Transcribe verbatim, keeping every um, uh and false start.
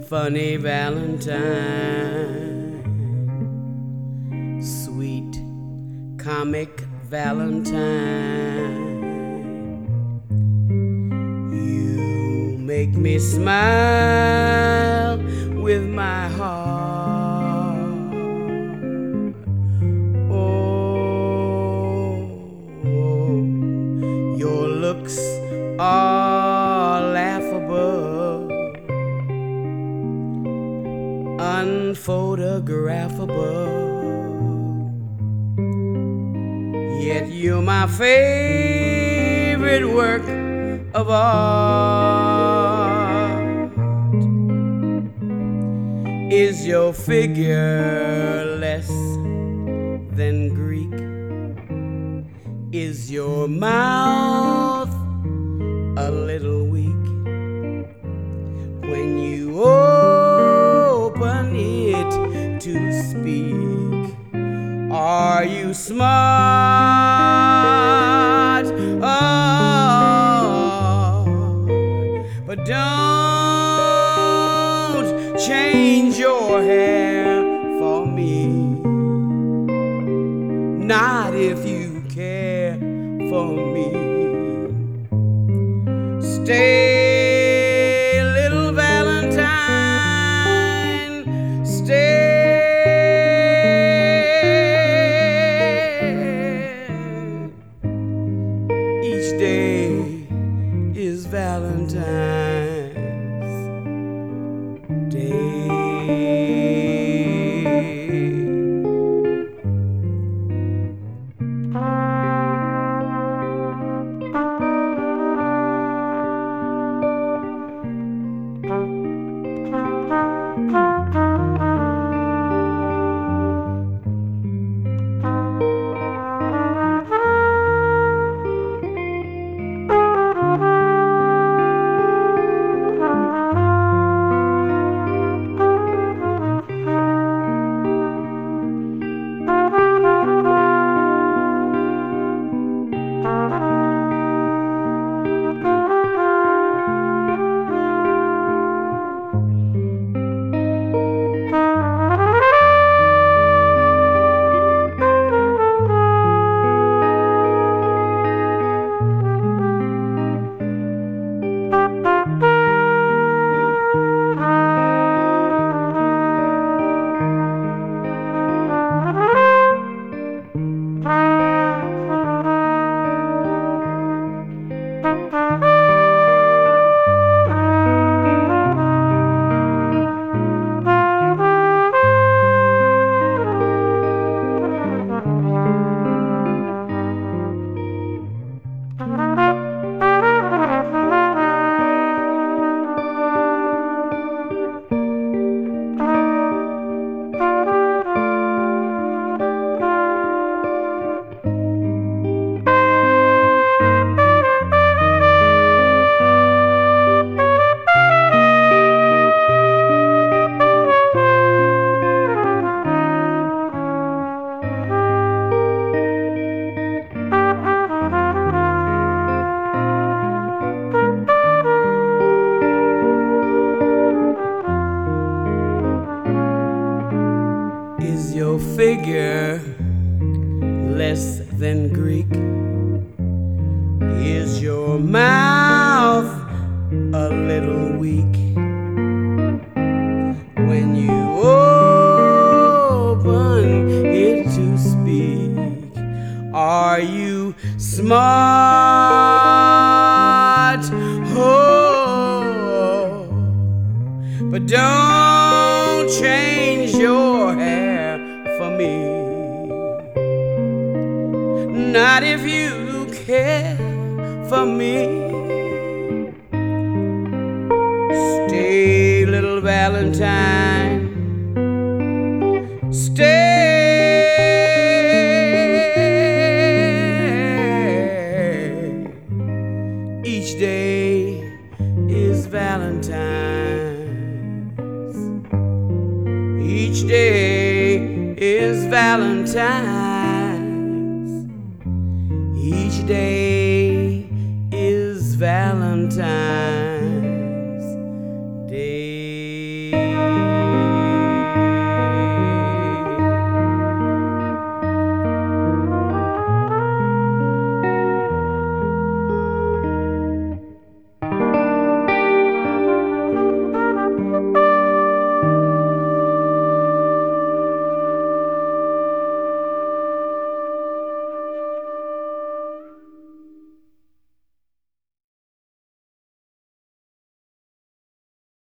funny Valentine, sweet comic Valentine. You make me smile with my heart. Oh, your looks are laughable, unphotographable, yet you're my favorite work of art. Is your figure less than Greek? Is your mouth a little weak when you open it to speak? Are you smart? Oh, but don't change your hair for me, not if you care for me. Stay, little Valentine, stay. Each day is Valentine's Day. Is your figure less than Greek? Is your mouth a little weak when you open it to speak? Are you smart? Oh, but don't change your hair for me, not if you care for me. Stay, little Valentine, stay. Each day is Valentine's. Each day is Valentine's. Each day is Valentine's.